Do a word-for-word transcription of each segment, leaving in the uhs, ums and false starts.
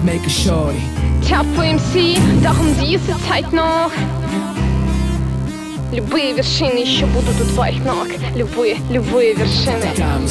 make a shorty. Тяфа эм си, darum diese Zeit noch. Любые вершины еще будут у твоих ног. Любые, любые вершины.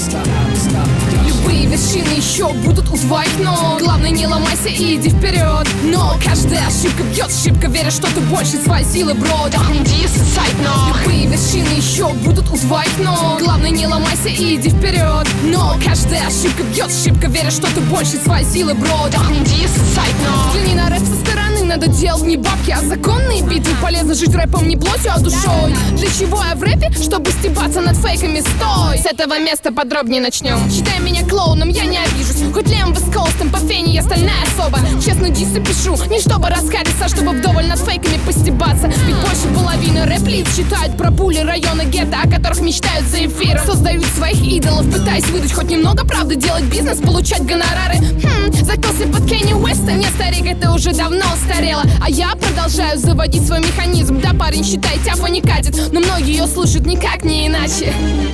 Любые вершины еще будут у твоих ног. Главное, не ломайся и иди вперед. Но каждая ошибка бьет шибко, веря, что ты больше своей силы, бро. Darum diese Zeit noch. Любые вершины еще будут у твоих ног. Главное, не ломайся и иди вперед. Но каждая ошибка бьет шибко, веря, что ты больше своей силы, бро. Darum diese Zeit noch. Взгляни на рэп со стороны, надо делать не бабки, а законные биты. Полезно жить рэпом не плотью, а душой. Для чего я в рэпе? Чтобы стебаться над фейками, стой! С этого места подробнее начнем. Считай меня клоуном, я не обижусь. Хоть лембо с колстом, по фене я стальная особа. Честно дисы пишу, не чтобы раскариться, а чтобы вдоволь над фейками постебаться. Ведь больше половины рэп-лиц читают про пули района гетто, о которых мечтают за эфиром. Создают своих идолов, пытаясь выдать хоть немного правды, делать бизнес, получать гонорары. Хм, закрылся под Кенни Уэста. Не, старик, это уже давно устарело. А я продолжаю заводить свой механизм. Да, парень, считай, тяфа не катит, но многие ее слушают никак не иначе.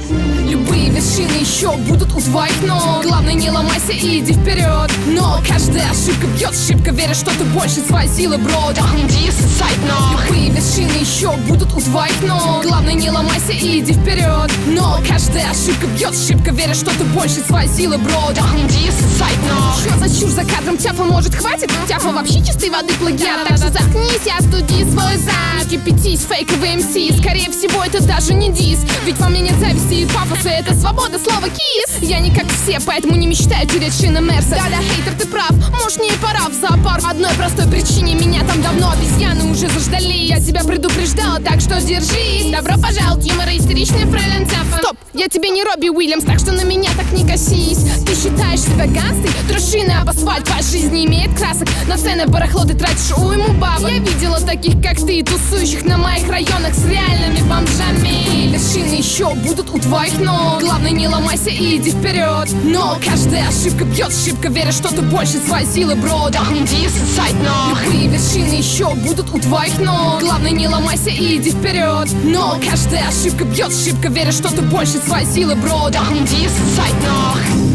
Любые вершины еще будут у твоих ног. Главное, не ломайся и иди вперед. Но каждая ошибка бьет шибко, веря, что ты больше своей силы, бро. Darum diese Zeit noch. Любые вершины еще будут у твоих ног. Главное, не ломайся и иди вперед. Но каждая ошибка бьет шибко, веря, что ты больше своей силы, бро. Darum diese Zeit noch. Что за чушь за кадром? Тяфа, может, хватит? Тяфа вообще чистой воды плагиат. Так что заткнись и остуди свой зад. Кипятись, фейковый эм си. Скорее всего, это даже не дис. Ведь во мне нет зависти и пафоса. Это свобода, слово кис. Я не как все, поэтому не мечтаю терять шины Мерса. Да-да, хейтер, ты прав, может, не пора в зоопарк. По одной простой причине меня там давно обезьяны уже заждали. Я тебя предупреждала, так что держись. Добро пожаловать, юмористичный фрейлин Тяфа. Стоп, я тебе не Робби Уильямс, так что на меня так не косись. Ты считаешь себя гангстой? Трушины об асфальт, твоя жизнь не имеет красок. На ценное барахло ты тратишь уйму бабок. Я видела таких, как ты, тусующих на моих районах с реальными бомжами. Вершины еще будут у твоих ног. Главное, не ломайся и иди вперед. Но каждая ошибка бьет шибко, веря, что ты больше своей силы, бро. Darum diese Zeit noch. Любые вершины еще будут у твоих ног. Главное, не ломайся и иди вперед. Но каждая ошибка бьет шибко, веря, что ты больше своей силы, бро. Darum diese Zeit noch.